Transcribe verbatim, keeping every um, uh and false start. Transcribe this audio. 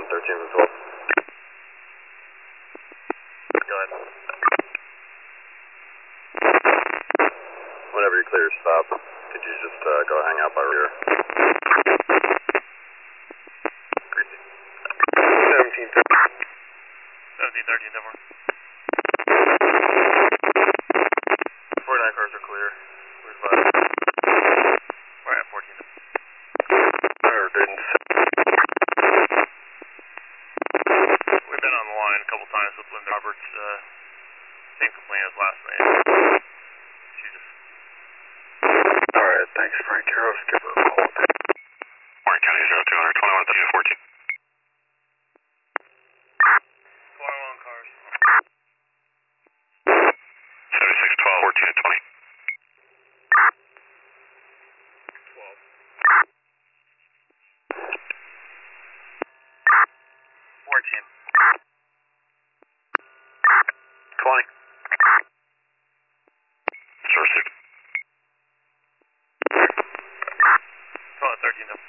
thirteen as well. Go ahead. Whenever you clear your stop, could you just uh, go hang out by rear? seventeen thirteen. seventeen thirteen, ten four. forty-nine cars are clear. We've, uh, We're at fourteen. or didn't. We've been on the line a couple times with Linda Roberts. Uh, same complaint as last night. She just. Alright, thanks, Frank. Heroes, give her a call. Warren County zero two hundred twenty-one thirty fourteen. twenty-one cars. seventy-six twelve fourteen and twenty. twelve. fourteen. twenty. It's received. twelve, thirteen, though.